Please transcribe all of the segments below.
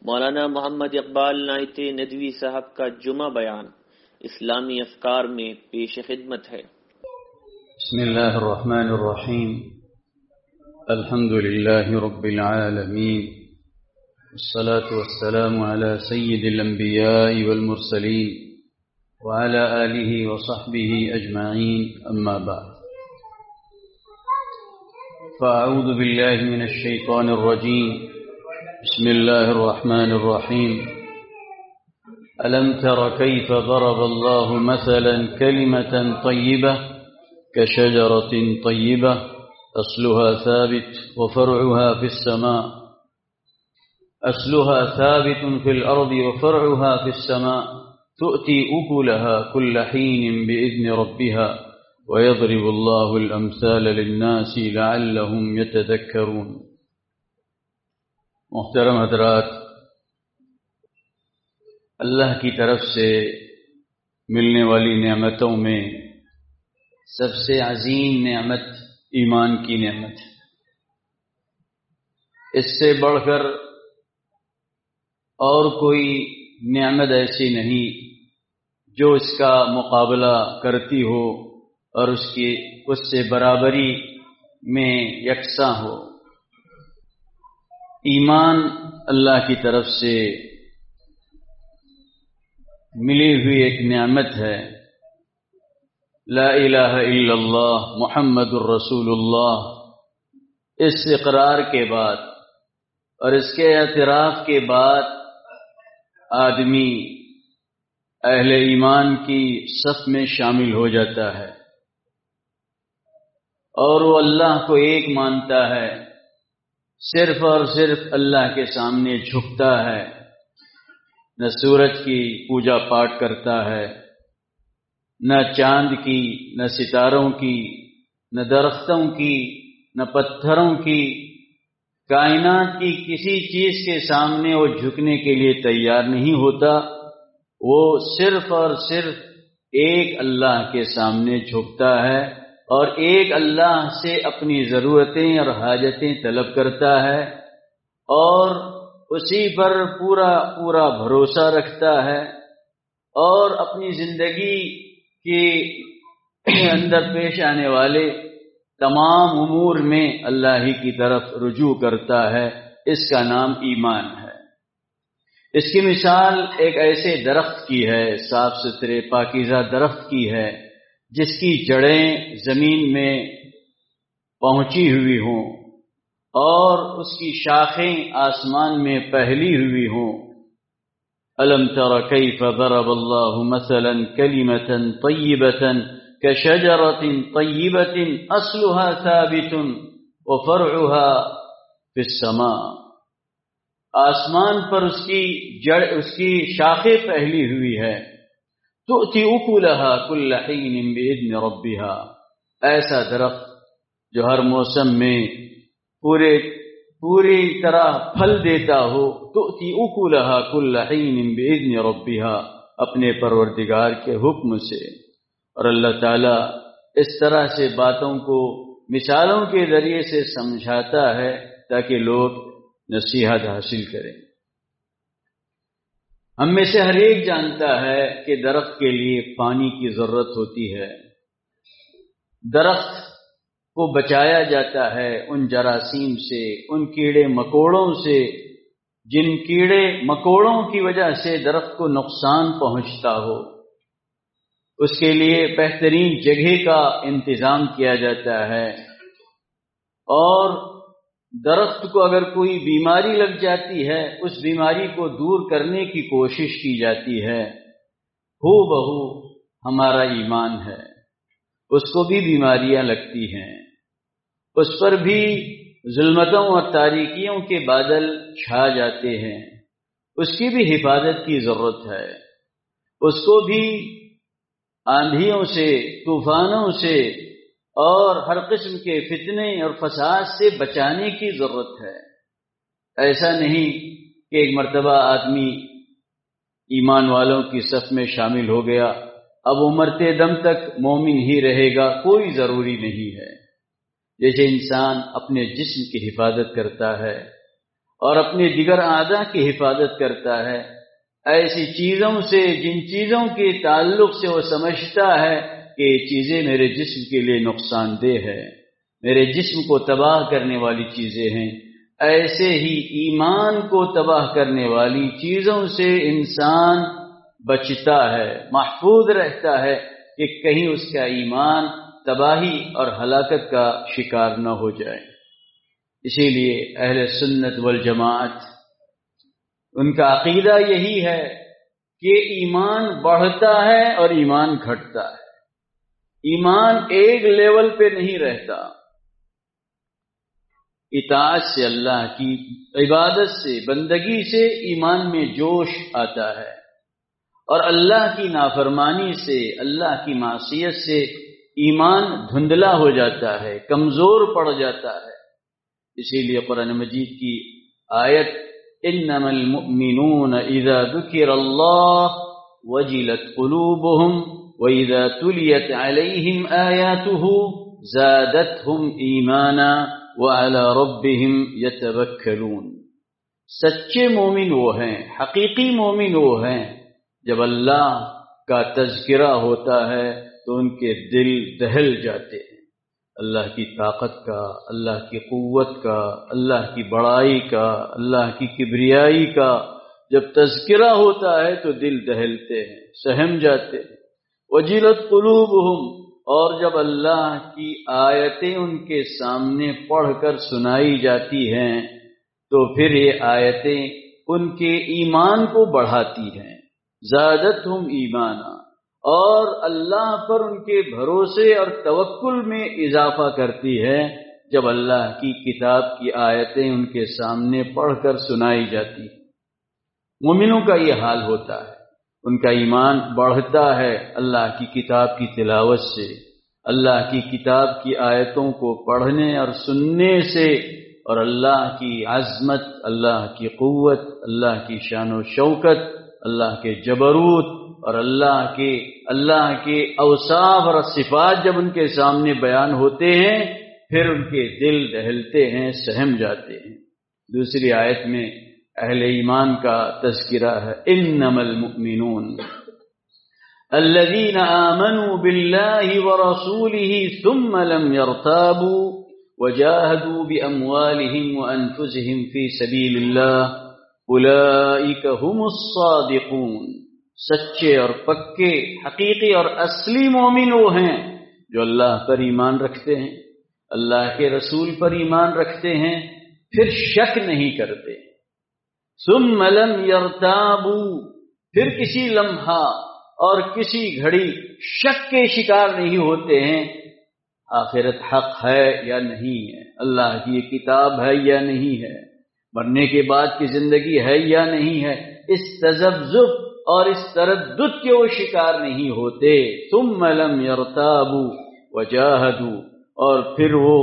مولانا محمد اقبال نائت ندوی صاحب کا جمعہ بیان اسلامی افکار میں پیش خدمت ہے۔ بسم اللہ الرحمن الرحیم، الحمد للہ رب العالمین، والصلاة والسلام على سید الانبیاء والمرسلین وعلى آلہ وصحبہ اجمعین، اما بعد فاعوذ باللہ من الشیطان الرجیم، بسم اللہ الرحمن الرحیم۔ ألم تر كيف ضرب الله مثلا كلمة طيبة كشجرة طيبة أصلها ثابت وفرعها في السماء أصلها ثابت في الأرض وفرعها في السماء تؤتي أكلها كل حين بإذن ربها ويضرب الله الأمثال للناس لعلهم يتذكرون۔ محترم حضرات، اللہ کی طرف سے ملنے والی نعمتوں میں سب سے عظیم نعمت ایمان کی نعمت ہے۔ اس سے بڑھ کر اور کوئی نعمت ایسی نہیں جو اس کا مقابلہ کرتی ہو اور اس سے برابری میں یکساں ہو۔ ایمان اللہ کی طرف سے ملی ہوئی ایک نعمت ہے۔ لا الہ الا اللہ محمد الرسول اللہ، اس اقرار کے بعد اور اس کے اعتراف کے بعد آدمی اہل ایمان کی صف میں شامل ہو جاتا ہے اور وہ اللہ کو ایک مانتا ہے، صرف اور صرف اللہ کے سامنے جھکتا ہے، نہ سورج کی پوجا پاٹ کرتا ہے، نہ چاند کی، نہ ستاروں کی، نہ درختوں کی، نہ پتھروں کی، کائنات کی کسی چیز کے سامنے وہ جھکنے کے لیے تیار نہیں ہوتا۔ وہ صرف اور صرف ایک اللہ کے سامنے جھکتا ہے اور ایک اللہ سے اپنی ضرورتیں اور حاجتیں طلب کرتا ہے اور اسی پر پورا بھروسہ رکھتا ہے اور اپنی زندگی کے اندر پیش آنے والے تمام امور میں اللہ ہی کی طرف رجوع کرتا ہے۔ اس کا نام ایمان ہے۔ اس کی مثال ایک ایسے درخت کی ہے، صاف ستھرے پاکیزہ درخت کی ہے، جس کی جڑیں زمین میں پہنچی ہوئی ہوں اور اس کی شاخیں آسمان میں پھیلی ہوئی ہوں۔ ألم تر كيف ضرب الله مثلا كلمة طيبة كشجرة طيبة أصلها ثابت وفرعها في السماء۔ آسمان پر اس کی جڑ، اس کی شاخیں پھیلی ہوئی ہے۔ تؤتي أكلها كل حين بإذن ربها، ایسا درخت جو ہر موسم میں پوری طرح پھل دیتا ہو۔ تؤتی اکلها کل حین باذن ربها، اپنے پروردگار کے حکم سے۔ اور اللہ تعالیٰ اس طرح سے باتوں کو مثالوں کے ذریعے سے سمجھاتا ہے تاکہ لوگ نصیحت حاصل کریں۔ ہم میں سے ہر ایک جانتا ہے کہ درخت کے لیے پانی کی ضرورت ہوتی ہے۔ درخت کو بچایا جاتا ہے ان جراثیم سے، ان کیڑے مکوڑوں سے جن کیڑے مکوڑوں کی وجہ سے درخت کو نقصان پہنچتا ہو۔ اس کے لیے بہترین جگہ کا انتظام کیا جاتا ہے اور درخت کو اگر کوئی بیماری لگ جاتی ہے اس بیماری کو دور کرنے کی کوشش کی جاتی ہے۔ ہو بہو ہمارا ایمان ہے، اس کو بھی بیماریاں لگتی ہیں، اس پر بھی ظلمتوں اور تاریکیوں کے بادل چھا جاتے ہیں، اس کی بھی حفاظت کی ضرورت ہے، اس کو بھی آندھیوں سے، طوفانوں سے اور ہر قسم کے فتنے اور فساد سے بچانے کی ضرورت ہے۔ ایسا نہیں کہ ایک مرتبہ آدمی ایمان والوں کی صف میں شامل ہو گیا، اب وہ مرتے دم تک مومن ہی رہے گا، کوئی ضروری نہیں ہے۔ جیسے انسان اپنے جسم کی حفاظت کرتا ہے اور اپنے دیگر اعضاء کی حفاظت کرتا ہے، ایسی چیزوں سے جن چیزوں کے تعلق سے وہ سمجھتا ہے کہ یہ چیزیں میرے جسم کے لیے نقصان دہ ہے، میرے جسم کو تباہ کرنے والی چیزیں ہیں، ایسے ہی ایمان کو تباہ کرنے والی چیزوں سے انسان بچتا ہے، محفوظ رہتا ہے کہ کہیں اس کا ایمان تباہی اور ہلاکت کا شکار نہ ہو جائے۔ اسی لیے اہل سنت والجماعت ان کا عقیدہ یہی ہے کہ ایمان بڑھتا ہے اور ایمان گھٹتا ہے، ایمان ایک لیول پہ نہیں رہتا۔ اطاعت سے، اللہ کی عبادت سے، بندگی سے ایمان میں جوش آتا ہے، اور اللہ کی نافرمانی سے، اللہ کی معصیت سے ایمان دھندلا ہو جاتا ہے، کمزور پڑ جاتا ہے۔ اسی لیے قرآن مجید کی آیت انما المؤمنون اذا ذکر اللہ وجلت قلوبهم واذا تلیت علیہم آیاته زادتهم ایمانا وعلى ربهم يتوکلون۔ سچے مومن وہ ہیں، حقیقی مومن وہ ہیں، جب اللہ کا تذکرہ ہوتا ہے تو ان کے دل دہل جاتے ہیں، اللہ کی طاقت کا، اللہ کی قوت کا، اللہ کی بڑائی کا، اللہ کی کبریائی کا جب تذکرہ ہوتا ہے تو دل دہلتے ہیں، سہم جاتے ہیں۔ وجلت قلوبہم، اور جب اللہ کی آیتیں ان کے سامنے پڑھ کر سنائی جاتی ہیں تو پھر یہ آیتیں ان کے ایمان کو بڑھاتی ہیں، زادتہم ایمانا، اور اللہ پر ان کے بھروسے اور توکل میں اضافہ کرتی ہے جب اللہ کی کتاب کی آیتیں ان کے سامنے پڑھ کر سنائی جاتی ہیں۔ مومنوں کا یہ حال ہوتا ہے، ان کا ایمان بڑھتا ہے اللہ کی کتاب کی تلاوت سے، اللہ کی کتاب کی آیتوں کو پڑھنے اور سننے سے، اور اللہ کی عظمت، اللہ کی قوت، اللہ کی شان و شوکت، اللہ کے جبروت اور اللہ کے اوصاف اور صفات جب ان کے سامنے بیان ہوتے ہیں پھر ان کے دل دہلتے ہیں، سہم جاتے ہیں۔ دوسری آیت میں اہل ایمان کا تذکرہ ہے، انما المؤمنون الذين آمنوا بالله ورسوله ثم لم يرتابوا وجاهدوا بأموالهم وأنفسهم في سبيل الله أولئك هم الصادقون۔ سچے اور پکے، حقیقی اور اصلی مومن وہ ہیں جو اللہ پر ایمان رکھتے ہیں، اللہ کے رسول پر ایمان رکھتے ہیں، پھر شک نہیں کرتے۔ ثم لم يرتابوا، پھر کسی لمحہ اور کسی گھڑی شک کے شکار نہیں ہوتے ہیں، آخرت حق ہے یا نہیں ہے، اللہ کی یہ کتاب ہے یا نہیں ہے، مرنے کے بعد کی زندگی ہے یا نہیں ہے، اس تذبذب اور اس تردد کے وہ شکار نہیں ہوتے۔ ثم لم يرتابوا وجاهدوا، اور پھر وہ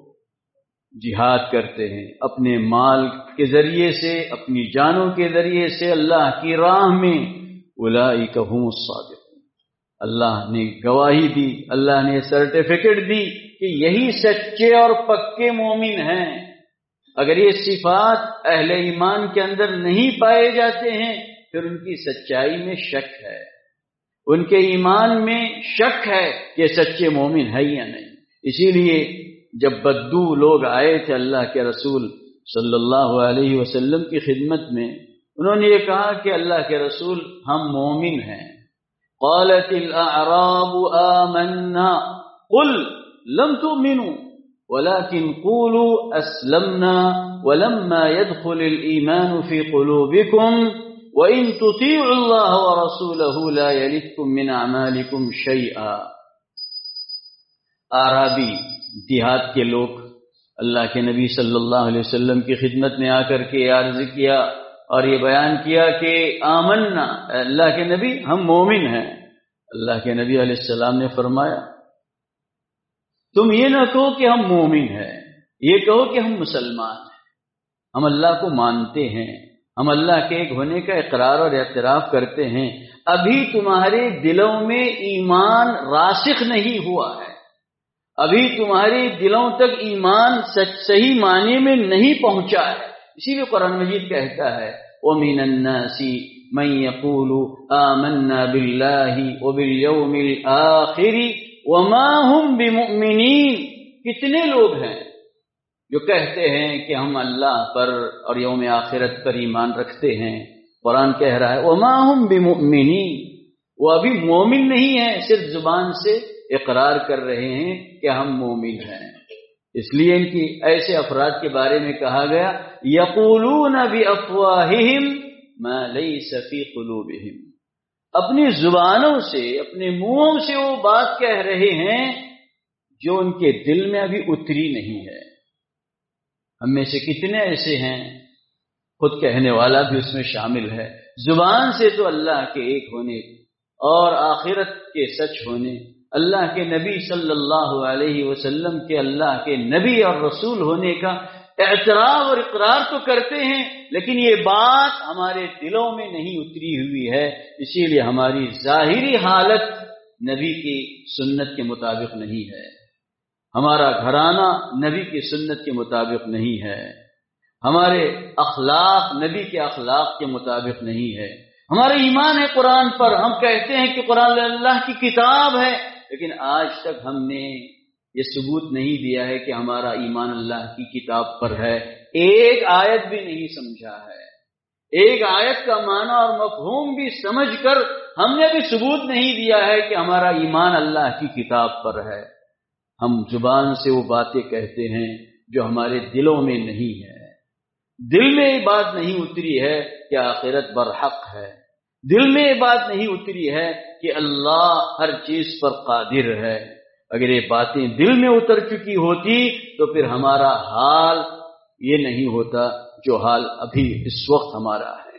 جہاد کرتے ہیں اپنے مال کے ذریعے سے، اپنی جانوں کے ذریعے سے اللہ کی راہ میں۔ اولئک هم الصادقون، اللہ نے گواہی دی، اللہ نے سرٹیفکیٹ دی کہ یہی سچے اور پکے مومن ہیں۔ اگر یہ صفات اہل ایمان کے اندر نہیں پائے جاتے ہیں پھر ان کی سچائی میں شک ہے، ان کے ایمان میں شک ہے کہ سچے مومن ہے یا نہیں۔ اسی لیے جب بدو لوگ آئے تھے اللہ کے رسول صلی اللہ علیہ وسلم کی خدمت میں، انہوں نے یہ کہا کہ اللہ کے رسول ہم مومن ہیں۔ قالت الاعراب آمنا قل لم تؤمنوا ولكن قولوا اسلمنا ولما يدخل الايمان في قلوبكم وان تطيعوا الله ورسوله لا يلدكم من اعمالكم شيئا۔ اعرابی، دیہات کے لوگ اللہ کے نبی صلی اللہ علیہ وسلم کی خدمت میں آ کر کے عرض کیا اور یہ بیان کیا کہ آمنا، اللہ کے نبی ہم مومن ہیں۔ اللہ کے نبی علیہ السلام نے فرمایا تم یہ نہ کہو کہ ہم مومن ہیں، یہ کہو کہ ہم مسلمان ہیں، ہم اللہ کو مانتے ہیں، ہم اللہ کے ایک ہونے کا اقرار اور اعتراف کرتے ہیں۔ ابھی تمہارے دلوں میں ایمان راسخ نہیں ہوا ہے، ابھی تمہارے دلوں تک ایمان صحیح معنی میں نہیں پہنچا ہے، اسی لیے قرآن مجید کہتا ہے وَمِنَ النَّاسِ مَن يَقُولُ آمَنَّا بِاللَّهِ وَبِالْيَوْمِ الْآخِرِ وَمَا هُمْ بِمُؤْمِنِينَ، کتنے لوگ ہیں جو کہتے ہیں کہ ہم اللہ پر اور یوم آخرت پر ایمان رکھتے ہیں. قرآن کہہ رہا ہے وَمَا هُمْ بِمُؤْمِنِينَ، وہ ابھی مومن نہیں ہیں، صرف زبان سے اقرار کر رہے ہیں کہ ہم مومن ہیں. اس لیے ان کی ایسے افراد کے بارے میں کہا گیا یقولون بافواہہم ما لیس فی قلوبہم، اپنی زبانوں سے اپنے منہوں سے وہ بات کہہ رہے ہیں جو ان کے دل میں ابھی اتری نہیں ہے. ہم میں سے کتنے ایسے ہیں، خود کہنے والا بھی اس میں شامل ہے، زبان سے تو اللہ کے ایک ہونے اور آخرت کے سچ ہونے، اللہ کے نبی صلی اللہ علیہ وسلم کے اللہ کے نبی اور رسول ہونے کا اعتراف اور اقرار تو کرتے ہیں، لیکن یہ بات ہمارے دلوں میں نہیں اتری ہوئی ہے. اسی لیے ہماری ظاہری حالت نبی کی سنت کے مطابق نہیں ہے، ہمارا گھرانہ نبی کی سنت کے مطابق نہیں ہے، ہمارے اخلاق نبی کے اخلاق کے مطابق نہیں ہے. ہمارا ایمان ہے قرآن پر، ہم کہتے ہیں کہ قرآن اللہ کی کتاب ہے، لیکن آج تک ہم نے یہ ثبوت نہیں دیا ہے کہ ہمارا ایمان اللہ کی کتاب پر ہے. ایک آیت بھی نہیں سمجھا ہے، ایک آیت کا معنی اور مفہوم بھی سمجھ کر ہم نے بھی ثبوت نہیں دیا ہے کہ ہمارا ایمان اللہ کی کتاب پر ہے. ہم زبان سے وہ باتیں کہتے ہیں جو ہمارے دلوں میں نہیں ہے. دل میں یہ بات نہیں اتری ہے کہ آخرت برحق ہے، دل میں یہ بات نہیں اتری ہے کہ اللہ ہر چیز پر قادر ہے. اگر یہ باتیں دل میں اتر چکی ہوتی تو پھر ہمارا حال یہ نہیں ہوتا جو حال ابھی اس وقت ہمارا ہے.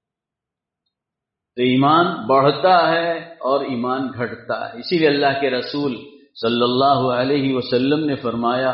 تو ایمان بڑھتا ہے اور ایمان گھٹتا ہے. اسی لیے اللہ کے رسول صلی اللہ علیہ وسلم نے فرمایا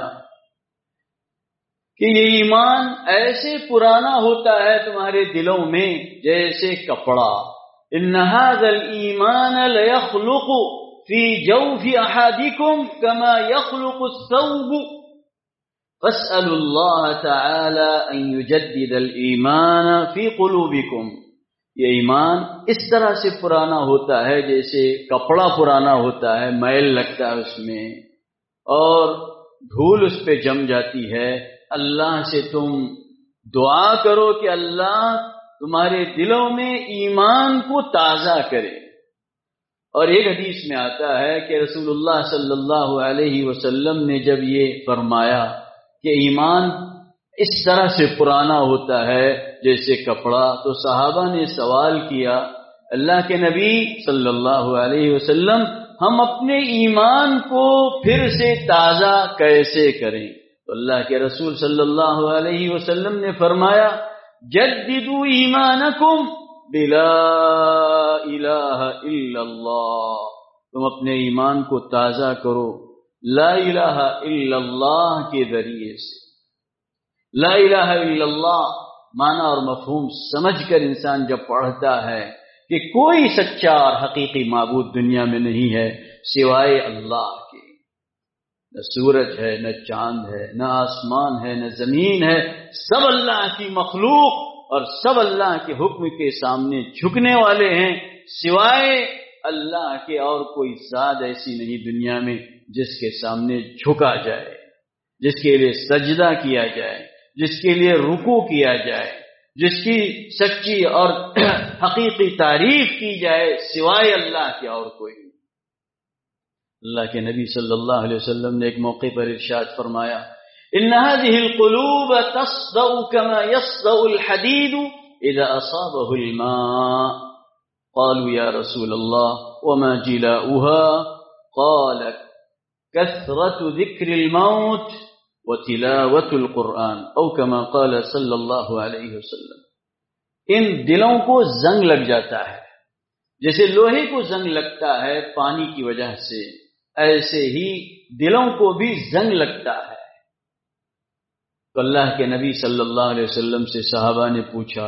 کہ یہ ایمان ایسے پرانا ہوتا ہے تمہارے دلوں میں جیسے کپڑا. ان هذا الايمان ليخلق في جوف احدكم كما يخلق الثوب فاسالوا الله تعالى ان يجدد الايمان في قلوبكم. یہ ایمان اس طرح سے پرانا ہوتا ہے جیسے کپڑا پرانا ہوتا ہے، میل لگتا ہے اس میں اور دھول اس پہ جم جاتی ہے. اللہ سے تم دعا کرو کہ اللہ تمہارے دلوں میں ایمان کو تازہ کرے. اور ایک حدیث میں آتا ہے کہ رسول اللہ صلی اللہ علیہ وسلم نے جب یہ فرمایا کہ ایمان اس طرح سے پرانا ہوتا ہے جیسے کپڑا، تو صحابہ نے سوال کیا اللہ کے نبی صلی اللہ علیہ وسلم ہم اپنے ایمان کو پھر سے تازہ کیسے کریں؟ تو اللہ کے رسول صلی اللہ علیہ وسلم نے فرمایا جددوا ایمانکم بلا الہ الا اللہ، تم اپنے ایمان کو تازہ کرو لا الہ الا اللہ کے ذریعے سے. لا الہ الا اللہ معنی اور مفہوم سمجھ کر انسان جب پڑھتا ہے کہ کوئی سچا اور حقیقی معبود دنیا میں نہیں ہے سوائے اللہ کے، نہ سورج ہے، نہ چاند ہے، نہ آسمان ہے، نہ زمین ہے، سب اللہ کی مخلوق اور سب اللہ کے حکم کے سامنے جھکنے والے ہیں. سوائے اللہ کے اور کوئی ذات ایسی نہیں دنیا میں جس کے سامنے جھکا جائے، جس کے لیے سجدہ کیا جائے، جس کے لیے رکوع کیا جائے، جس کی سچی اور حقیقی تعریف کی جائے سوائے اللہ کے اور کوئی نہیں. اللہ کے نبی صلی اللہ علیہ وسلم نے ایک موقع پر ارشاد فرمایا ان هذه القلوب تصدأ كما يصدأ الحديد اذا اصابه الماء. قالوا يا رسول الله وما جلاؤها؟ قال كثرة ذكر الموت وتلاوة القرآن او كما قال صلی اللہ علیہ وسلم. ان دلوں کو زنگ لگ جاتا ہے جیسے لوہے کو زنگ لگتا ہے پانی کی وجہ سے، ایسے ہی دلوں کو بھی زنگ لگتا ہے. تو اللہ کے نبی صلی اللہ علیہ وسلم سے صحابہ نے پوچھا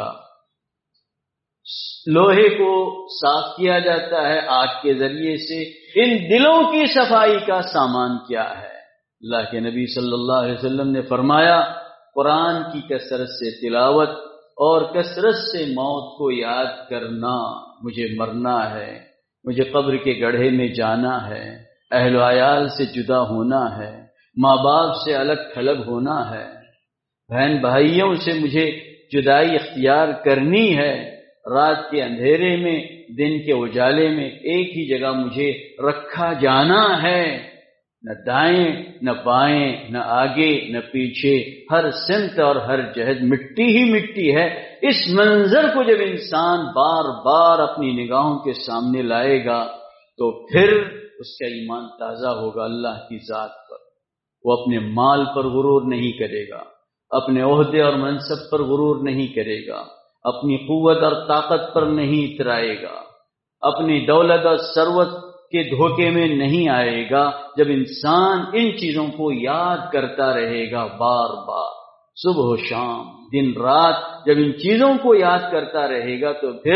لوہے کو صاف کیا جاتا ہے آگ کے ذریعے سے، ان دلوں کی صفائی کا سامان کیا ہے؟ اللہ کے نبی صلی اللہ علیہ وسلم نے فرمایا قرآن کی کثرت سے تلاوت اور کثرت سے موت کو یاد کرنا. مجھے مرنا ہے، مجھے قبر کے گڑھے میں جانا ہے، اہل و عیال سے جدا ہونا ہے، ماں باپ سے الگ تھلگ ہونا ہے، بہن بھائیوں سے مجھے جدائی اختیار کرنی ہے. رات کے اندھیرے میں، دن کے اجالے میں ایک ہی جگہ مجھے رکھا جانا ہے. نہ دائیں نہ بائیں، نہ آگے نہ پیچھے، ہر سمت اور ہر جہت مٹی ہی مٹی ہے. اس منظر کو جب انسان بار بار اپنی نگاہوں کے سامنے لائے گا تو پھر اس کا ایمان تازہ ہوگا اللہ کی ذات پر. وہ اپنے مال پر غرور نہیں کرے گا، اپنے عہدے اور منصب پر غرور نہیں کرے گا، اپنی قوت اور طاقت پر نہیں اترائے گا، اپنی دولت اور ثروت کے دھوکے میں نہیں آئے گا. جب انسان ان چیزوں کو یاد کرتا رہے گا بار بار، صبح و شام، دن رات، جب ان چیزوں کو یاد کرتا رہے گا تو پھر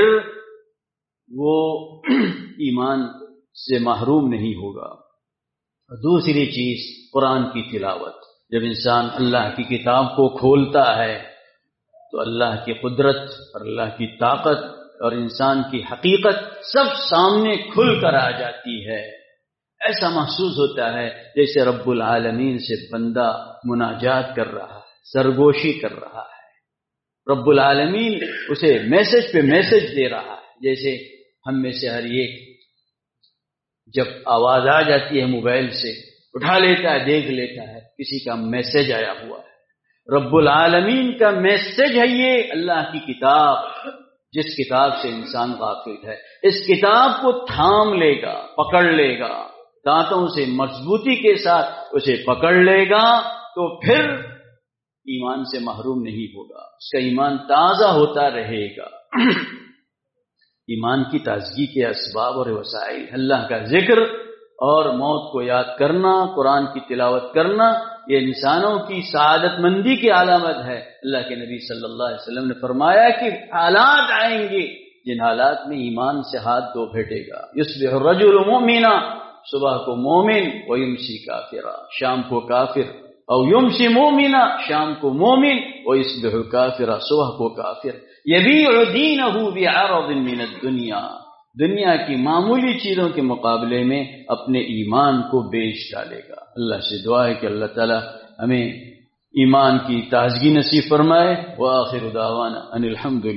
وہ ایمان سے محروم نہیں ہوگا. دوسری چیز قرآن کی تلاوت. جب انسان اللہ کی کتاب کو کھولتا ہے تو اللہ کی قدرت اور اللہ کی طاقت اور انسان کی حقیقت سب سامنے کھل کر آ جاتی ہے. ایسا محسوس ہوتا ہے جیسے رب العالمین سے بندہ مناجات کر رہا ہے، سرگوشی کر رہا ہے. رب العالمین اسے میسج پہ میسج دے رہا ہے. جیسے ہم میں سے ہر ایک جب آواز آ جاتی ہے موبائل سے اٹھا لیتا ہے، دیکھ لیتا ہے کسی کا میسج آیا ہوا ہے. رب العالمین کا میسج ہے یہ اللہ کی کتاب، جس کتاب سے انسان غافل ہے. اس کتاب کو تھام لے گا، پکڑ لے گا، دانتوں سے مضبوطی کے ساتھ اسے پکڑ لے گا تو پھر ایمان سے محروم نہیں ہوگا، اس کا ایمان تازہ ہوتا رہے گا. ایمان کی تازگی کے اسباب اور وسائل اللہ کا ذکر اور موت کو یاد کرنا، قرآن کی تلاوت کرنا، یہ انسانوں کی سعادت مندی کی علامت ہے. اللہ کے نبی صلی اللہ علیہ وسلم نے فرمایا کہ حالات آئیں گے جن حالات میں ایمان سے ہاتھ دھو بیٹھے گا. یصبح الرجل مؤمنا، صبح کو مومن، ویمسی کافرا، شام کو کافر، او یمسی مومنا، شام کو مومن، ویصبح کافرا، صبح کو کافر. یبیع دینہ بعرض من الدنیا، دنیا کی معمولی چیزوں کے مقابلے میں اپنے ایمان کو بیچ ڈالے گا. اللہ سے دعا ہے کہ اللہ تعالی ہمیں ایمان کی تازگی نصیب فرمائے. وآخر دعوانا ان الحمد